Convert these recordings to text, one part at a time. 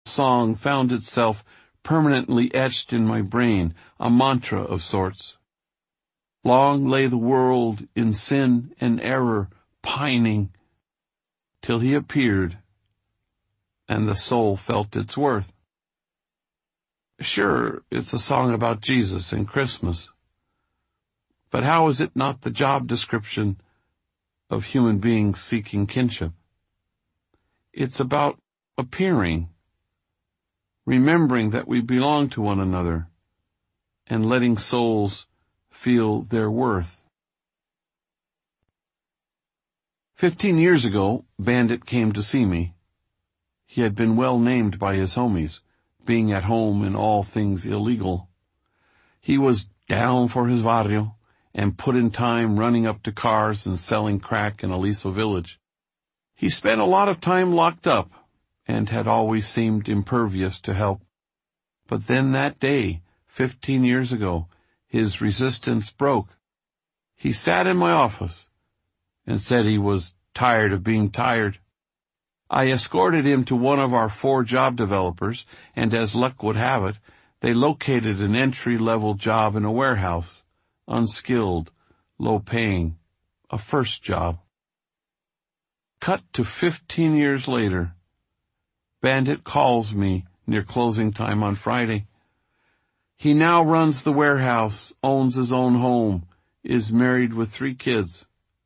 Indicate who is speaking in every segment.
Speaker 1: song found itself permanently etched in my brain, a mantra of sorts. Long lay the world in sin and error, pining, till he appeared, and the soul felt its worth. Sure, it's a song about Jesus and Christmas, but how is it not the job description of human beings seeking kinship? It's about appearing, remembering that we belong to one another, and letting souls feel their worth. 15 years ago, Bandit came to see me. He had been well named by his homies, being at home in all things illegal. He was down for his barrio and put in time running up to cars and selling crack in Aliso village. He spent a lot of time locked up and had always seemed impervious to help. But then that day, 15 years ago, his resistance broke. He sat in my office and said he was tired of being tired. I escorted him to one of our 4 job developers, and as luck would have it, they located an entry-level job in a warehouse, unskilled, low-paying, a first job. Cut to 15 years later, Bandit calls me near closing time on Friday. He now runs the warehouse, owns his own home, is married with 3 kids.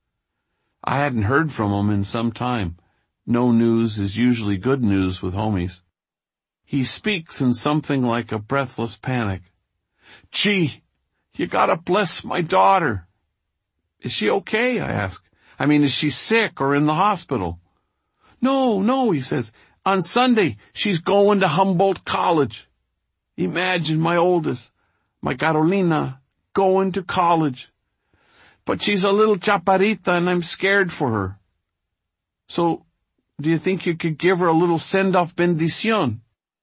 Speaker 1: I hadn't heard from him in some time. No news is usually good news with homies. He speaks in something like a breathless panic. Gee, you gotta bless my daughter. Is she okay? I ask. I mean, is she sick or in the hospital? No, he says. On Sunday, she's going to Humboldt College. Imagine my oldest, my Carolina, going to college. But she's a little chaparrita and I'm scared for her. So, do you think you could give her a little send-off bendición?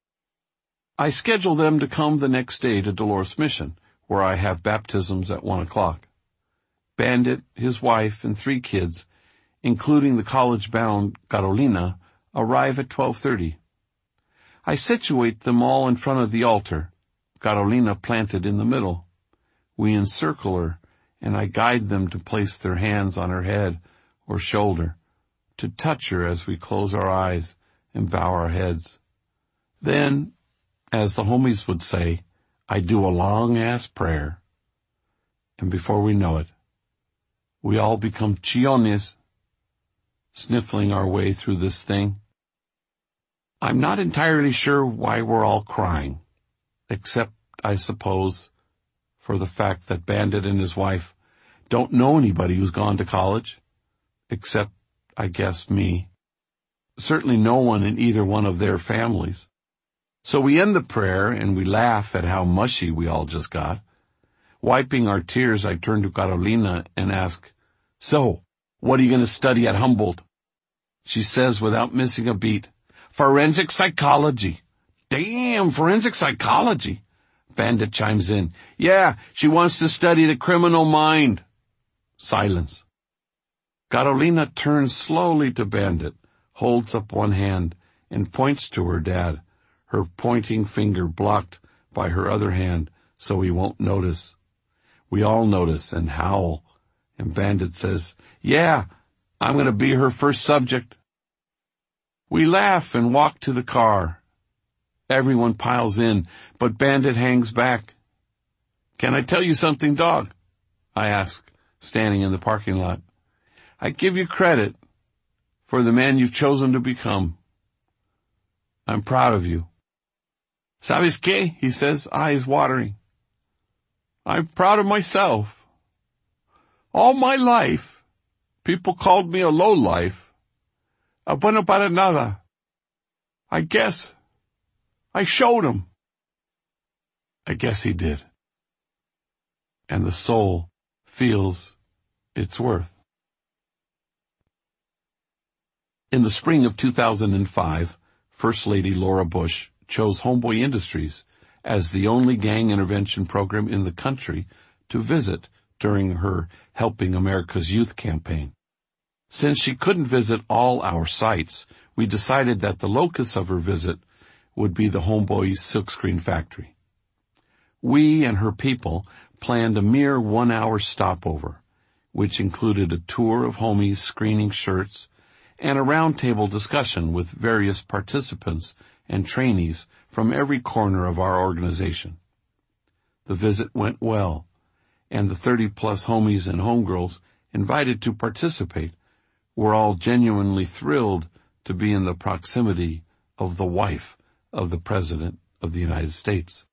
Speaker 1: I schedule them to come the next day to Dolores Mission, where I have baptisms at 1 o'clock. Bandit, his wife, and 3 kids, including the college-bound Carolina, arrive at 12:30. I situate them all in front of the altar, Carolina planted in the middle. We encircle her, and I guide them to place their hands on her head or shoulder, to touch her as we close our eyes and bow our heads. Then, as the homies would say, I do a long-ass prayer. And before we know it, we all become chillones, sniffling our way through this thing. I'm not entirely sure why we're all crying, except, I suppose, for the fact that Bandit and his wife don't know anybody who's gone to college, except, I guess, me. Certainly no one in either one of their families. So we end the prayer and we laugh at how mushy we all just got. Wiping our tears, I turn to Carolina and ask, So, what are you going to study at Humboldt? She says without missing a beat, Forensic psychology. Damn, forensic psychology. Bandit chimes in. Yeah, she wants to study the criminal mind. Silence. Carolina turns slowly to Bandit, holds up one hand, and points to her dad, her pointing finger blocked by her other hand so he won't notice. We all notice and howl, and Bandit says, Yeah, I'm going to be her first subject. We laugh and walk to the car. Everyone piles in, but Bandit hangs back. Can I tell you something, dog? I ask, standing in the parking lot. I give you credit for the man you've chosen to become. I'm proud of you. ¿Sabes qué? He says, eyes watering. I'm proud of myself. All my life, people called me a lowlife. A bueno para nada. I guess I showed him. I guess he did. And the soul feels its worth. In the spring of 2005, First Lady Laura Bush chose Homeboy Industries as the only gang intervention program in the country to visit during her Helping America's Youth campaign. Since she couldn't visit all our sites, we decided that the locus of her visit would be the Homeboy silkscreen factory. We and her people planned a mere 1-hour stopover, which included a tour of Homies screening shirts and a roundtable discussion with various participants and trainees from every corner of our organization. The visit went well, and the 30-plus homies and homegirls invited to participate were all genuinely thrilled to be in the proximity of the wife of the President of the United States.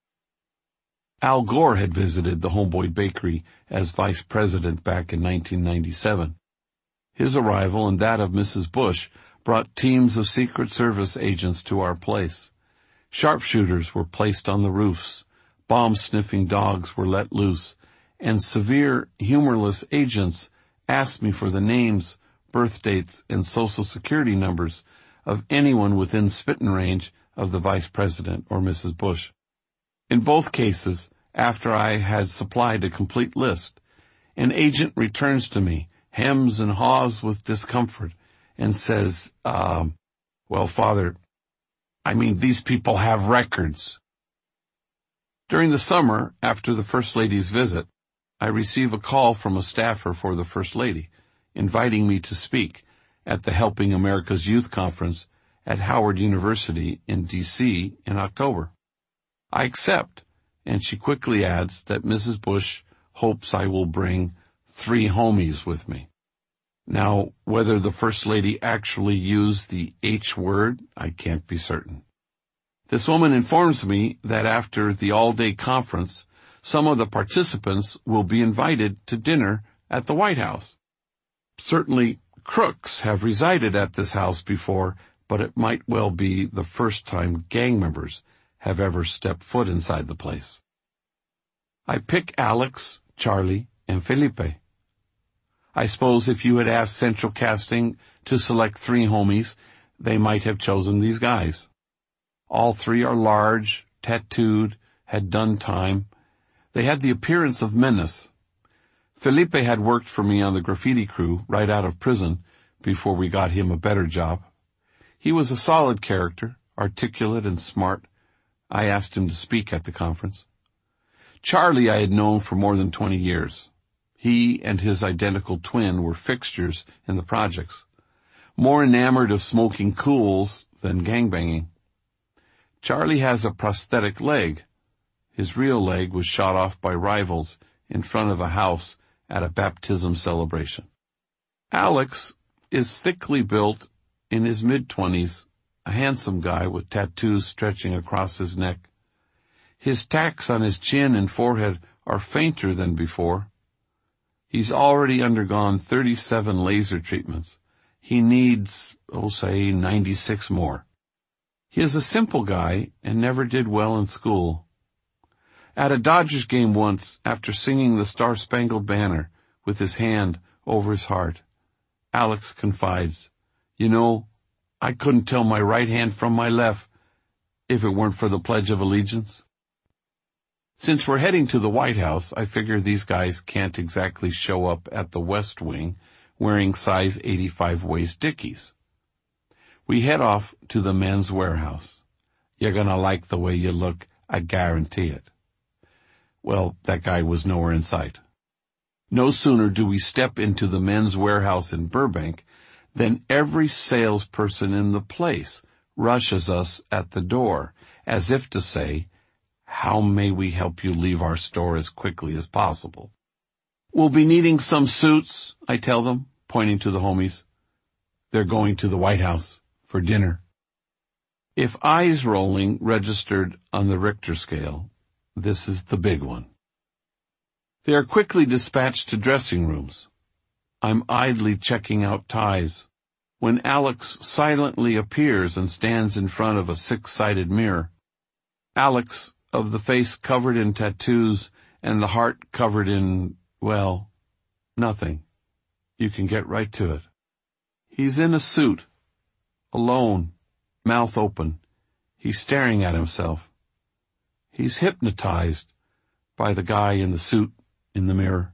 Speaker 1: Al Gore had visited the Homeboy Bakery as vice president back in 1997. His arrival and that of Mrs. Bush brought teams of Secret Service agents to our place. Sharpshooters were placed on the roofs, bomb-sniffing dogs were let loose, and severe, humorless agents asked me for the names, birth dates, and social security numbers of anyone within spitting range of the vice president or Mrs. Bush. In both cases, after I had supplied a complete list, an agent returns to me, hems and haws with discomfort, and says, well, Father, these people have records. During the summer, after the First Lady's visit, I receive a call from a staffer for the First Lady, inviting me to speak at the Helping America's Youth Conference at Howard University in D.C. in October. I accept, and she quickly adds that Mrs. Bush hopes I will bring 3 homies with me. Now, whether the First Lady actually used the H word, I can't be certain. This woman informs me that after the all-day conference, some of the participants will be invited to dinner at the White House. Certainly, crooks have resided at this house before, but it might well be the first time gang members have ever stepped foot inside the place. I pick Alex, Charlie, and Felipe. I suppose if you had asked Central Casting to select 3 homies, they might have chosen these guys. All 3 are large, tattooed, had done time. They had the appearance of menace. Felipe had worked for me on the graffiti crew right out of prison before we got him a better job. He was a solid character, articulate and smart. I asked him to speak at the conference. Charlie I had known for more than 20 years. He and his identical twin were fixtures in the projects, more enamored of smoking cools than gangbanging. Charlie has a prosthetic leg. His real leg was shot off by rivals in front of a house at a baptism celebration. Alex is thickly built, in his mid-20s, a handsome guy with tattoos stretching across his neck. His tacks on his chin and forehead are fainter than before. He's already undergone 37 laser treatments. He needs, 96 more. He is a simple guy and never did well in school. At a Dodgers game once, after singing the Star-Spangled Banner with his hand over his heart, Alex confides, I couldn't tell my right hand from my left if it weren't for the Pledge of Allegiance. Since we're heading to the White House, I figure these guys can't exactly show up at the West Wing wearing size 85 waist Dickies. We head off to the Men's Warehouse. You're gonna like the way you look, I guarantee it. Well, that guy was nowhere in sight. No sooner do we step into the Men's Warehouse in Burbank than every salesperson in the place rushes us at the door, as if to say, how may we help you leave our store as quickly as possible? We'll be needing some suits, I tell them, pointing to the homies. They're going to the White House for dinner. If eyes rolling registered on the Richter scale, this is the big one. They are quickly dispatched to dressing rooms. I'm idly checking out ties when Alex silently appears and stands in front of a 6-sided mirror. Alex, of the face covered in tattoos and the heart covered in, nothing. You can get right to it. He's in a suit, alone, mouth open. He's staring at himself. He's hypnotized by the guy in the suit in the mirror.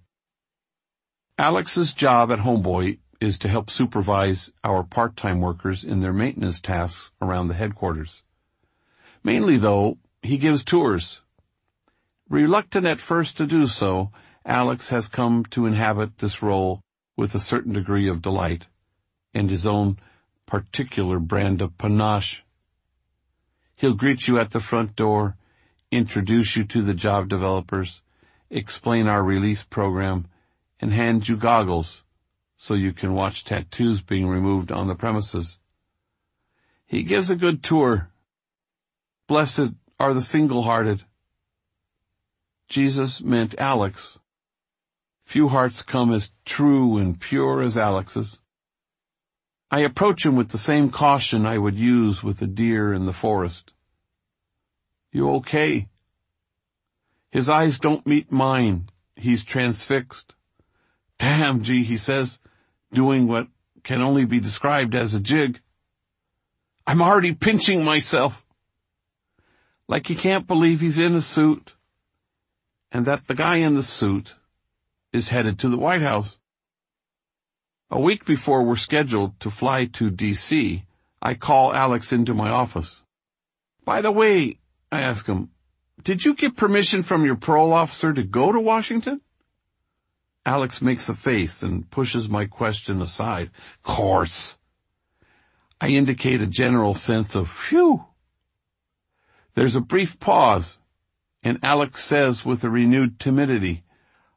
Speaker 1: Alex's job at Homeboy is to help supervise our part-time workers in their maintenance tasks around the headquarters. Mainly, though, he gives tours. Reluctant at first to do so, Alex has come to inhabit this role with a certain degree of delight and his own particular brand of panache. He'll greet you at the front door, introduce you to the job developers, explain our release program, and hand you goggles so you can watch tattoos being removed on the premises. He gives a good tour. Blessed are the single-hearted. Jesus meant Alex. Few hearts come as true and pure as Alex's. I approach him with the same caution I would use with a deer in the forest. You okay? His eyes don't meet mine. He's transfixed. Damn, gee, he says, doing what can only be described as a jig. I'm already pinching myself. Like he can't believe he's in a suit, and that the guy in the suit is headed to the White House. A week before we're scheduled to fly to D.C., I call Alex into my office. By the way, I ask him, did you get permission from your parole officer to go to Washington? Alex makes a face and pushes my question aside. Course. I indicate a general sense of, phew. There's a brief pause, and Alex says with a renewed timidity,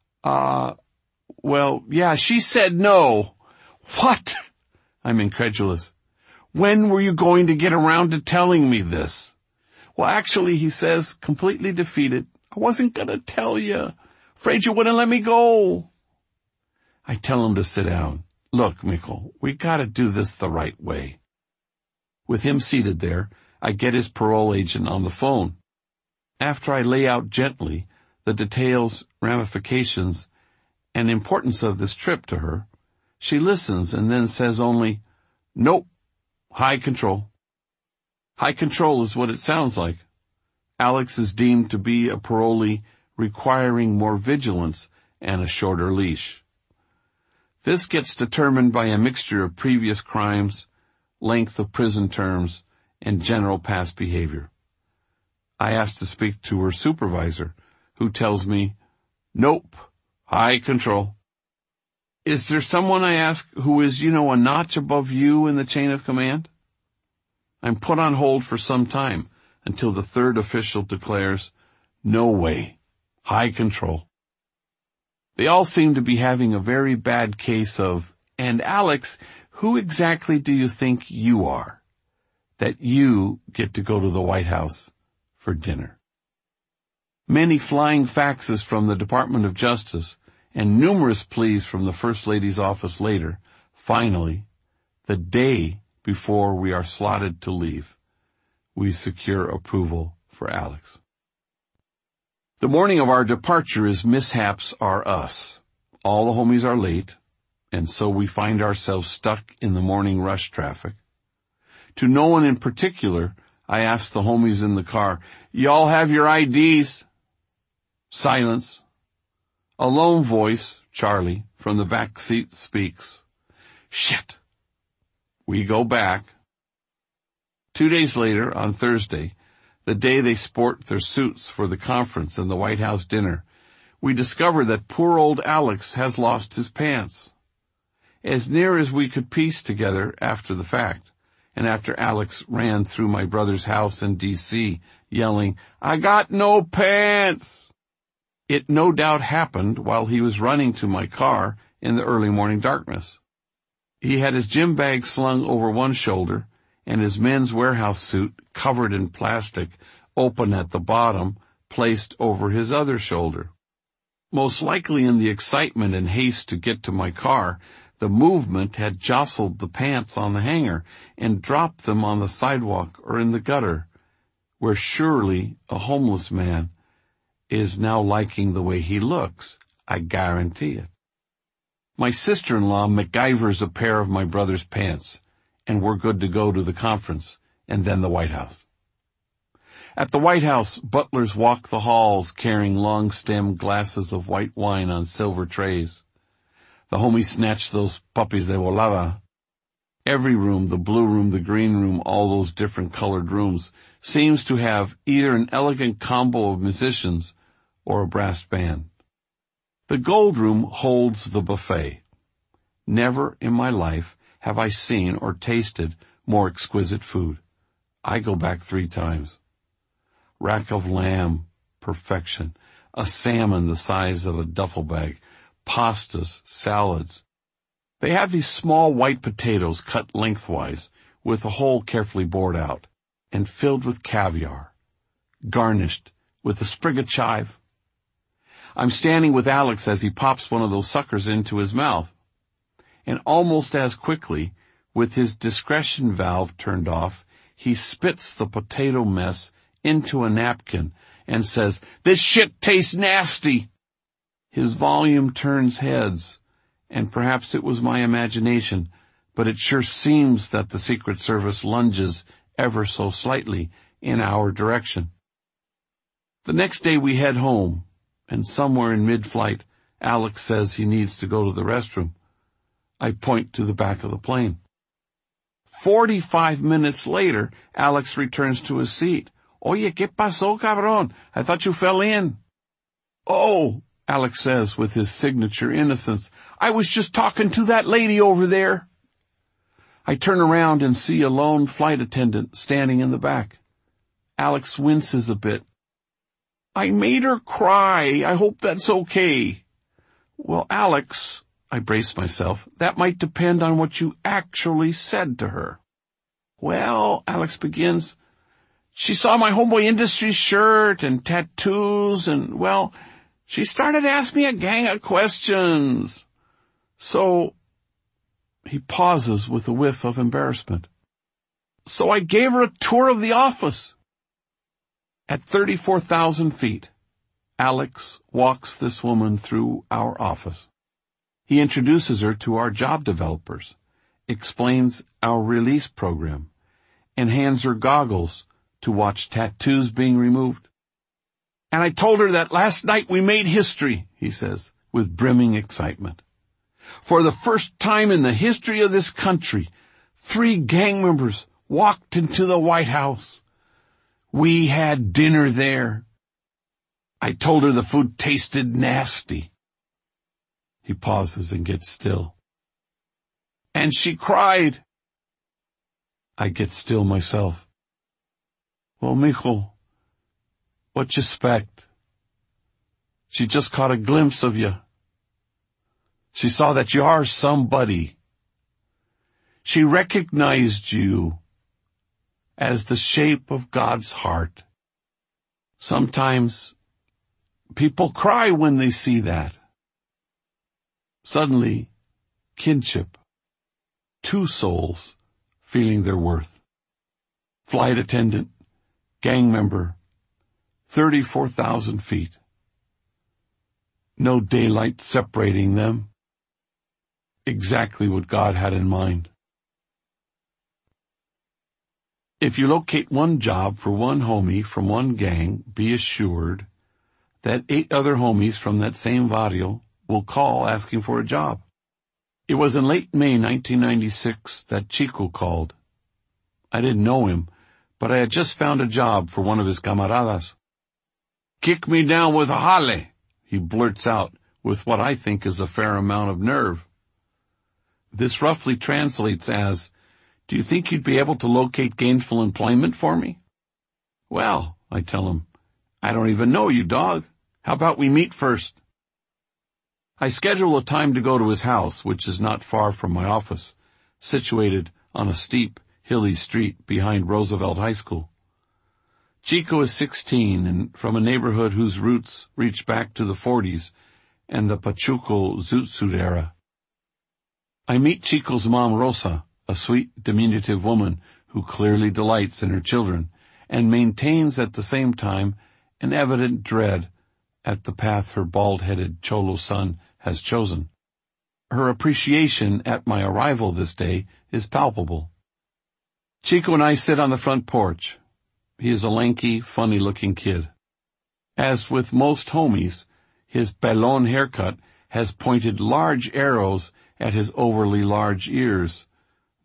Speaker 1: well, yeah, she said no. What? I'm incredulous. When were you going to get around to telling me this? Well, actually, he says, completely defeated, I wasn't going to tell you. Afraid you wouldn't let me go. I tell him to sit down. Look, Mikkel, we got to do this the right way. With him seated there, I get his parole agent on the phone. After I lay out gently the details, ramifications, and importance of this trip to her, she listens and then says only, nope, high control. High control is what it sounds like. Alex is deemed to be a parolee requiring more vigilance and a shorter leash. This gets determined by a mixture of previous crimes, length of prison terms, and general past behavior. I ask to speak to her supervisor, who tells me, nope, high control. Is there someone, I ask, who is, a notch above you in the chain of command? I'm put on hold for some time until the third official declares, no way, high control. They all seem to be having a very bad case of, and Alex, who exactly do you think you are, that you get to go to the White House for dinner? Many flying faxes from the Department of Justice and numerous pleas from the First Lady's office later, finally, the day before we are slotted to leave, we secure approval for Alex. The morning of our departure is mishaps are us. All the homies are late, and so we find ourselves stuck in the morning rush traffic. To no one in particular, I ask the homies in the car, y'all have your IDs? Silence. A lone voice, Charlie, from the back seat speaks. Shit. We go back. 2 days later, on Thursday, the day they sport their suits for the conference and the White House dinner, we discover that poor old Alex has lost his pants. As near as we could piece together after the fact, and after Alex ran through my brother's house in D.C., yelling, I got no pants! It no doubt happened while he was running to my car in the early morning darkness. He had his gym bag slung over one shoulder and his men's warehouse suit, covered in plastic, open at the bottom, placed over his other shoulder. Most likely in the excitement and haste to get to my car, the movement had jostled the pants on the hanger and dropped them on the sidewalk or in the gutter, where surely a homeless man is now liking the way he looks. I guarantee it. My sister-in-law MacGyvers a pair of my brother's pants, and we're good to go to the conference and then the White House. At the White House, butlers walk the halls carrying long-stemmed glasses of white wine on silver trays. The homies snatch those puppies de volada. Every room, the blue room, the green room, all those different colored rooms, seems to have either an elegant combo of musicians or a brass band. The gold room holds the buffet. Never in my life have I seen or tasted more exquisite food. I go back 3 times. Rack of lamb, perfection. A salmon the size of a duffel bag. Pastas, salads. They have these small white potatoes cut lengthwise with a hole carefully bored out and filled with caviar, garnished with a sprig of chive. I'm standing with Alex as he pops one of those suckers into his mouth. And almost as quickly, with his discretion valve turned off, he spits the potato mess into a napkin and says, "This shit tastes nasty." His volume turns heads, and perhaps it was my imagination, but it sure seems that the Secret Service lunges ever so slightly in our direction. The next day we head home, and somewhere in mid-flight, Alex says he needs to go to the restroom. I point to the back of the plane. 45 minutes later, Alex returns to his seat. "Oye, ¿qué pasó, cabrón? I thought you fell in." "Oh," Alex says with his signature innocence, "I was just talking to that lady over there." I turn around and see a lone flight attendant standing in the back. Alex winces a bit. "I made her cry. I hope that's okay." "Well, Alex," I brace myself, "that might depend on what you actually said to her." "Well," Alex begins, "she saw my Homeboy Industries shirt and tattoos and, well, she started asking me a gang of questions. So," he pauses with a whiff of embarrassment, "so I gave her a tour of the office." At 34,000 feet, Alex walks this woman through our office. He introduces her to our job developers, explains our release program, and hands her goggles to watch tattoos being removed. "And I told her that last night we made history," he says, with brimming excitement. "For the first time in the history of this country, 3 gang members walked into the White House. We had dinner there. I told her the food tasted nasty." He pauses and gets still. "And she cried." I get still myself. "Well, mijo, what you expect? She just caught a glimpse of you. She saw that you are somebody. She recognized you as the shape of God's heart. Sometimes people cry when they see that." Suddenly, kinship. 2 souls feeling their worth. Flight attendant, gang member, 34,000 feet. No daylight separating them. Exactly what God had in mind. If you locate one job for one homie from one gang, be assured that 8 other homies from that same barrio will call asking for a job. It was in late May 1996 that Chico called. I didn't know him, but I had just found a job for one of his camaradas. "Kick me down with a jale," he blurts out with what I think is a fair amount of nerve. This roughly translates as, "Do you think you'd be able to locate gainful employment for me?" "Well," I tell him, "I don't even know you, dog. How about we meet first?" I schedule a time to go to his house, which is not far from my office, situated on a steep, hilly street behind Roosevelt High School. Chico is 16 and from a neighborhood whose roots reach back to the 40s and the Pachuco Zoot Suit era. I meet Chico's mom, Rosa, a sweet, diminutive woman who clearly delights in her children and maintains at the same time an evident dread at the path her bald-headed Cholo son has chosen. Her appreciation at my arrival this day is palpable. Chico and I sit on the front porch. He is a lanky, funny-looking kid. As with most homies, his pelon haircut has pointed large arrows at his overly large ears,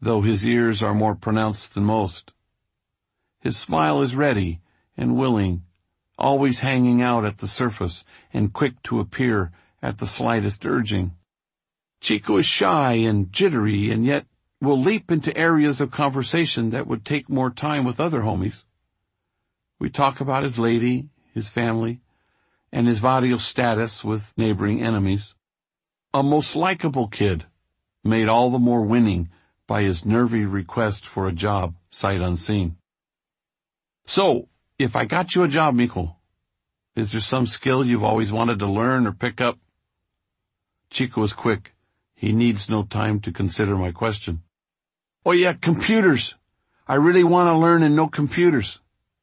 Speaker 1: though his ears are more pronounced than most. His smile is ready and willing, always hanging out at the surface and quick to appear at the slightest urging. Chico is shy and jittery and yet will leap into areas of conversation that would take more time with other homies. We talk about his lady, his family, and his barrio status with neighboring enemies. A most likable kid, made all the more winning by his nervy request for a job, sight unseen. So, if I got you a job, mijo, is there some skill you've always wanted to learn or pick up? Chico is quick. He needs no time to consider my question. Oh yeah, computers. I really want to learn and know computers.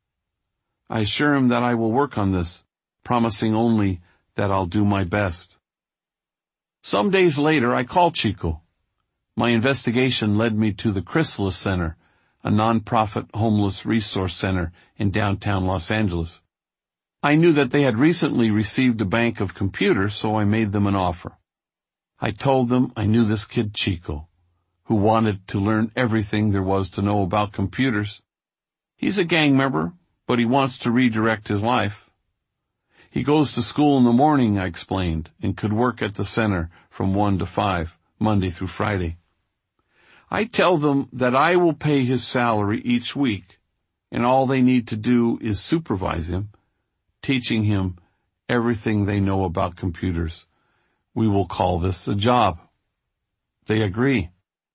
Speaker 1: I assure him that I will work on this, promising only that I'll do my best. Some days later, I called Chico. My investigation led me to the Chrysalis Center, a non-profit homeless resource center in downtown Los Angeles. I knew that they had recently received a bank of computers, so I made them an offer. I told them I knew this kid Chico, who wanted to learn everything there was to know about computers. He's a gang member, but he wants to redirect his life. He goes to school in the morning, I explained, and could work at the center from 1 to 5, Monday through Friday. I tell them that I will pay his salary each week, and all they need to do is supervise him, teaching him everything they know about computers. We will call this a job. They agree.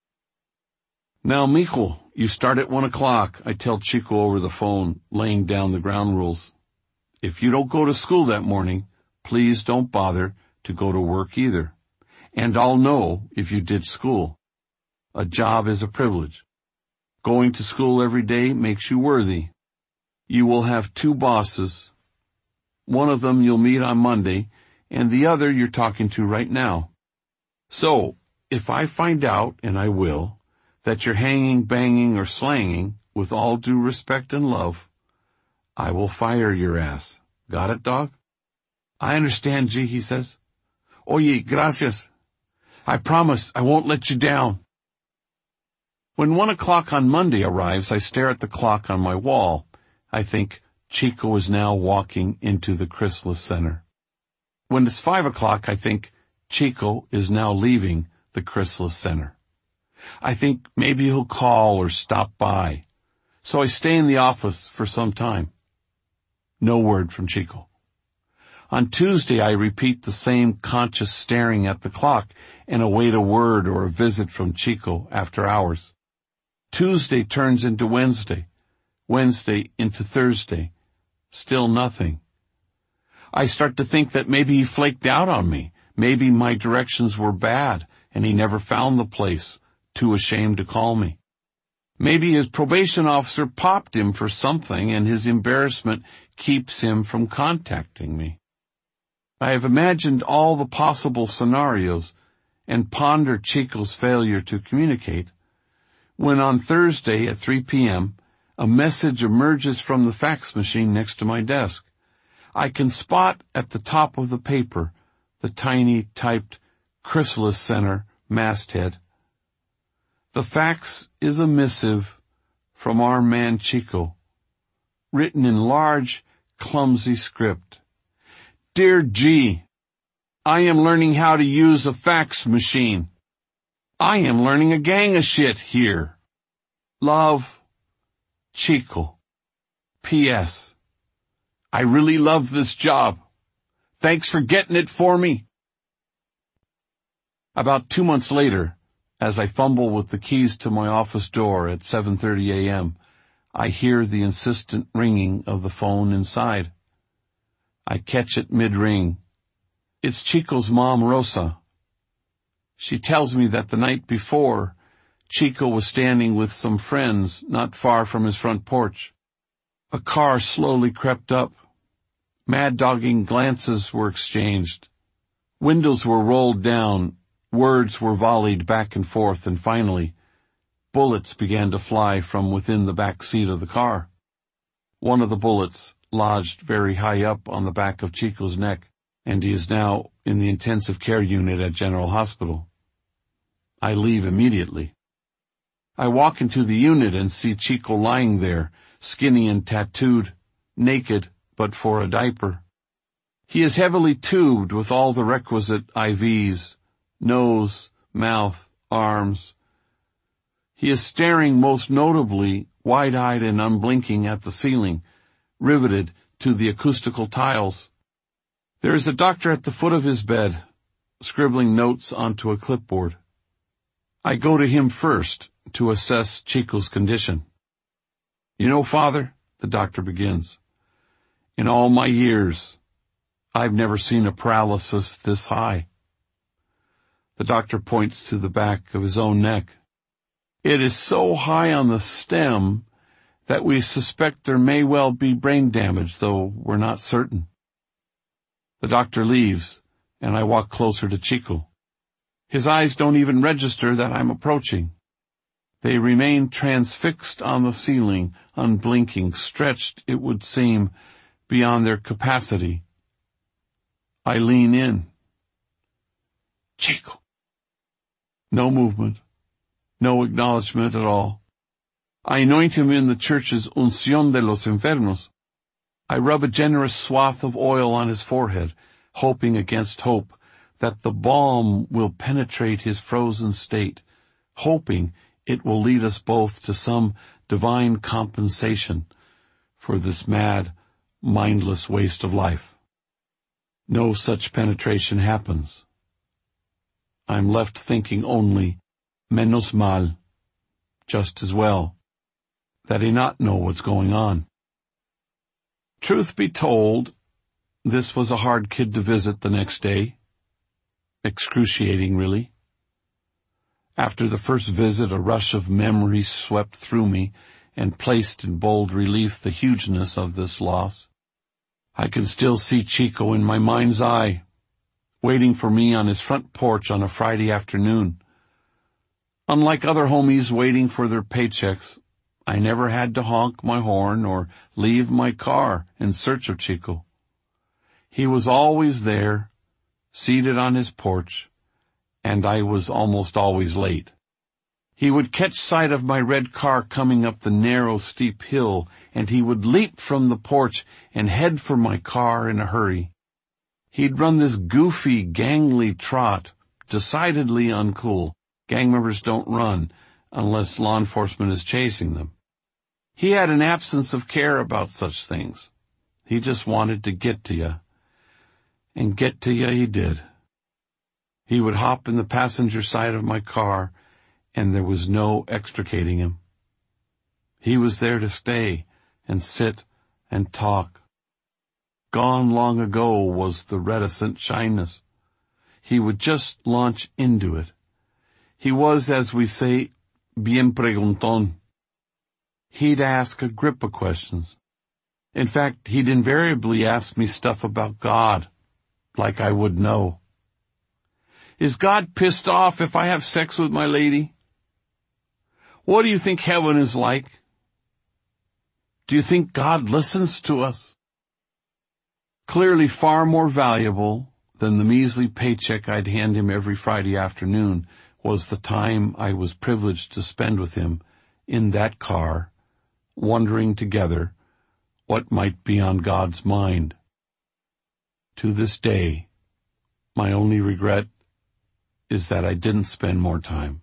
Speaker 1: Now, mijo, you start at 1 o'clock, I tell Chico over the phone, laying down the ground rules. If you don't go to school that morning, please don't bother to go to work either. And I'll know if you did school. A job is a privilege. Going to school every day makes you worthy. You will have 2 bosses. One of them you'll meet on Monday, and the other you're talking to right now. So, if I find out, and I will, that you're hanging, banging, or slanging, with all due respect and love, I will fire your ass. Got it, dog? I understand, G, he says. Oye, gracias. I promise I won't let you down. When 1 o'clock on Monday arrives, I stare at the clock on my wall. I think Chico is now walking into the Chrysalis Center. When it's 5 o'clock, I think Chico is now leaving the Chrysalis Center. I think maybe he'll call or stop by. So I stay in the office for some time. No word from Chico. On Tuesday, I repeat the same conscious staring at the clock and await a word or a visit from Chico after hours. Tuesday turns into Wednesday, Wednesday into Thursday. Still nothing. I start to think that maybe he flaked out on me. Maybe my directions were bad and he never found the place, too ashamed to call me. Maybe his probation officer popped him for something and his embarrassment keeps him from contacting me. I have imagined all the possible scenarios and pondered Chico's failure to communicate, when on Thursday at 3 p.m., a message emerges from the fax machine next to my desk. I can spot at the top of the paper the tiny typed Chrysalis Center masthead. The fax is a missive from our man Chico, written in large, clumsy script. Dear G, I am learning how to use a fax machine. I am learning a gang of shit here. Love, Chico. P.S. I really love this job. Thanks for getting it for me. About 2 months later, as I fumble with the keys to my office door at 7:30 a.m., I hear the insistent ringing of the phone inside. I catch it mid-ring. It's Chico's mom, Rosa. She tells me that the night before, Chico was standing with some friends not far from his front porch. A car slowly crept up. Mad-dogging glances were exchanged. Windows were rolled down. Words were volleyed back and forth, and finally, bullets began to fly from within the back seat of the car. One of the bullets lodged very high up on the back of Chico's neck, and he is now in the intensive care unit at General Hospital. I leave immediately. I walk into the unit and see Chico lying there, skinny and tattooed, naked but for a diaper. He is heavily tubed with all the requisite IVs, nose, mouth, arms. He is staring most notably, wide-eyed and unblinking at the ceiling, riveted to the acoustical tiles. There is a doctor at the foot of his bed, scribbling notes onto a clipboard. I go to him first to assess Chico's condition. "You know, Father," the doctor begins, "in all my years, I've never seen a paralysis this high." The doctor points to the back of his own neck. "It is so high on the stem that we suspect there may well be brain damage, though we're not certain." The doctor leaves, and I walk closer to Chico. His eyes don't even register that I'm approaching. They remain transfixed on the ceiling, unblinking, stretched, it would seem, beyond their capacity. I lean in. "Chico." No movement. No acknowledgement at all. I anoint him in the church's Unción de los Enfermos. I rub a generous swath of oil on his forehead, hoping against hope that the balm will penetrate his frozen state, hoping it will lead us both to some divine compensation for this mad, mindless waste of life. No such penetration happens. I'm left thinking only, menos mal, just as well, that he not know what's going on. Truth be told, this was a hard kid to visit the next day. Excruciating, really. After the first visit, a rush of memories swept through me and placed in bold relief the hugeness of this loss. I can still see Chico in my mind's eye, waiting for me on his front porch on a Friday afternoon. Unlike other homies waiting for their paychecks, I never had to honk my horn or leave my car in search of Chico. He was always there, seated on his porch, and I was almost always late. He would catch sight of my red car coming up the narrow, steep hill, and he would leap from the porch and head for my car in a hurry. He'd run this goofy, gangly trot, decidedly uncool. Gang members don't run unless law enforcement is chasing them. He had an absence of care about such things. He just wanted to get to you. And get to you he did. He would hop in the passenger side of my car, and there was no extricating him. He was there to stay and sit and talk. Gone long ago was the reticent shyness. He would just launch into it. He was, as we say, bien preguntón. He'd ask a grip of questions. In fact, he'd invariably ask me stuff about God, like I would know. Is God pissed off if I have sex with my lady? What do you think heaven is like? Do you think God listens to us? Clearly far more valuable than the measly paycheck I'd hand him every Friday afternoon was the time I was privileged to spend with him in that car, wondering together what might be on God's mind. To this day, my only regret is that I didn't spend more time.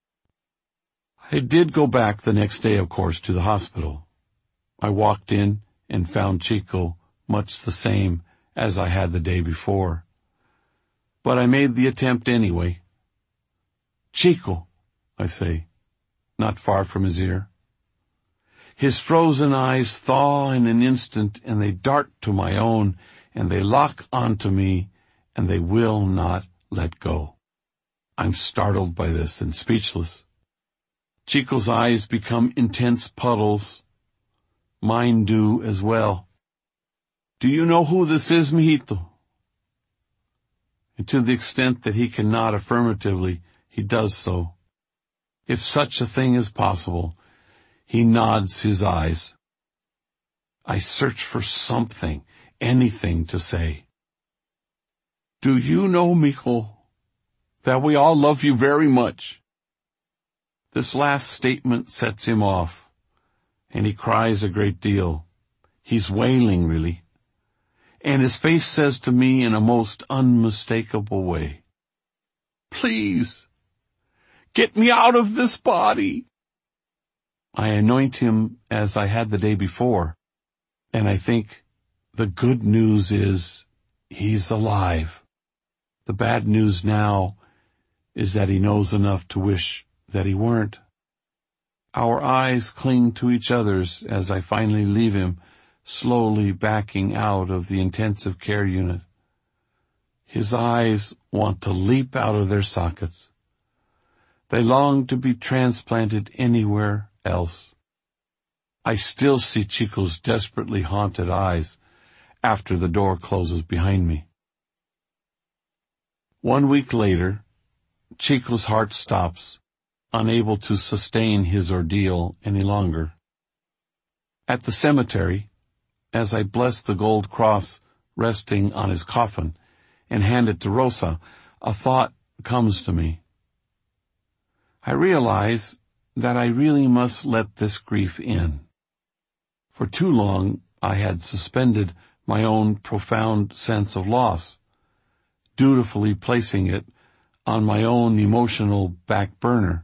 Speaker 1: I did go back the next day, of course, to the hospital. I walked in and found Chico much the same as I had the day before. But I made the attempt anyway. "Chico," I say, not far from his ear. His frozen eyes thaw in an instant, and they dart to my own, and they lock onto me, and they will not let go. I'm startled by this and speechless. Chico's eyes become intense puddles. Mine do as well. "Do you know who this is, mijito?" And to the extent that he can nod affirmatively, he does so. If such a thing is possible, he nods his eyes. I search for something, anything to say. "Do you know, mijo, that we all love you very much?" This last statement sets him off, and he cries a great deal. He's wailing, really. And his face says to me in a most unmistakable way, "Please, get me out of this body." I anoint him as I had the day before, and I think the good news is he's alive. The bad news now is that he knows enough to wish that he weren't. Our eyes cling to each other's as I finally leave him, slowly backing out of the intensive care unit. His eyes want to leap out of their sockets. They long to be transplanted anywhere else. I still see Chico's desperately haunted eyes after the door closes behind me. 1 week later, Chico's heart stops, unable to sustain his ordeal any longer. At the cemetery, as I bless the gold cross resting on his coffin and hand it to Rosa, a thought comes to me. I realize that I really must let this grief in. For too long, I had suspended my own profound sense of loss, dutifully placing it on my own emotional back burner.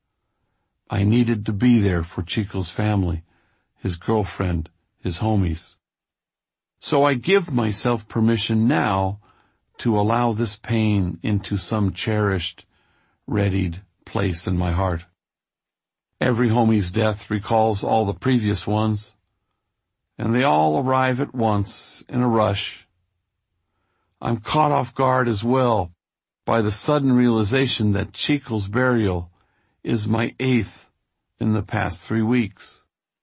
Speaker 1: I needed to be there for Chico's family, his girlfriend, his homies. So I give myself permission now to allow this pain into some cherished, readied place in my heart. Every homie's death recalls all the previous ones, and they all arrive at once in a rush. I'm caught off guard as well by the sudden realization that Chico's burial is my 8th in the past 3 weeks.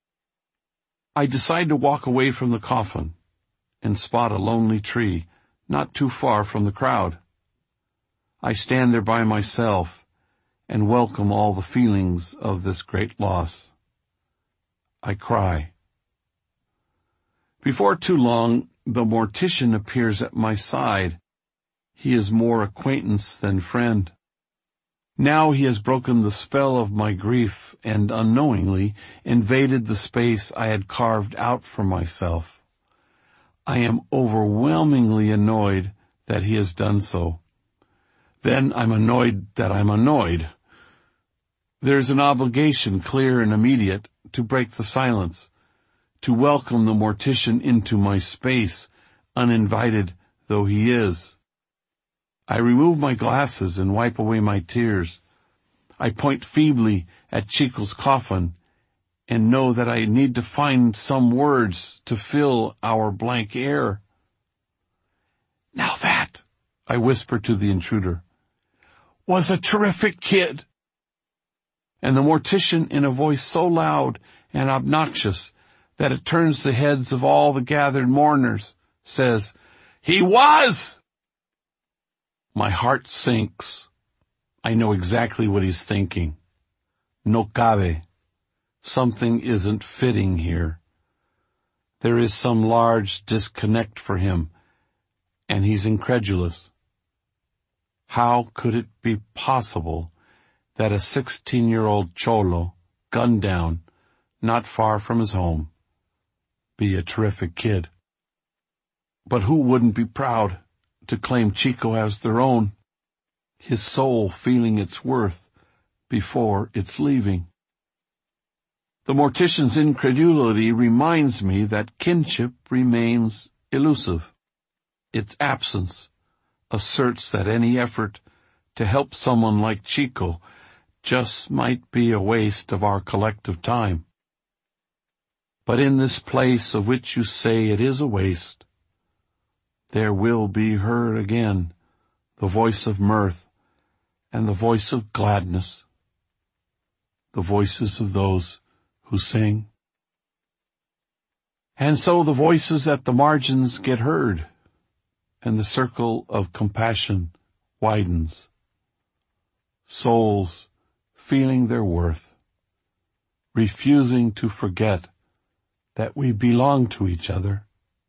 Speaker 1: I decide to walk away from the coffin and spot a lonely tree not too far from the crowd. I stand there by myself and welcome all the feelings of this great loss. I cry. Before too long, the mortician appears at my side. He is more acquaintance than friend. Now he has broken the spell of my grief and unknowingly invaded the space I had carved out for myself. I am overwhelmingly annoyed that he has done so. Then I'm annoyed that I'm annoyed. There's an obligation, clear and immediate, to break the silence, to welcome the mortician into my space, uninvited though he is. I remove my glasses and wipe away my tears. I point feebly at Chico's coffin and know that I need to find some words to fill our blank air. "Now that," I whisper to the intruder, "was a terrific kid." And the mortician, in a voice so loud and obnoxious that it turns the heads of all the gathered mourners, says, "He was!" My heart sinks. I know exactly what he's thinking. No cabe. Something isn't fitting here. There is some large disconnect for him, and he's incredulous. How could it be possible that a 16-year-old cholo, gunned down, not far from his home, be a terrific kid? But who wouldn't be proud to claim Chico as their own, his soul feeling its worth before it's leaving? The mortician's incredulity reminds me that kinship remains elusive. Its absence asserts that any effort to help someone like Chico just might be a waste of our collective time. But in this place of which you say it is a waste, there will be heard again the voice of mirth and the voice of gladness, the voices of those who sing. And so the voices at the margins get heard, and the circle of compassion widens. Souls feeling their worth, refusing to forget that we belong to each other.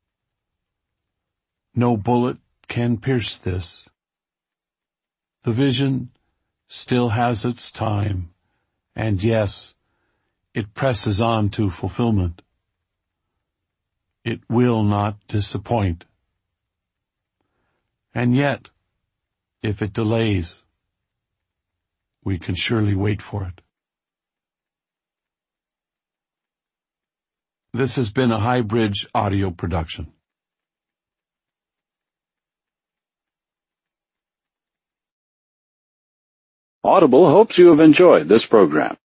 Speaker 1: No bullet can pierce this. The vision still has its time And yes, it presses on to fulfillment. It will not disappoint. And yet, if it delays, we can surely wait for it. This has been a Highbridge audio production.
Speaker 2: Audible hopes you have enjoyed this program.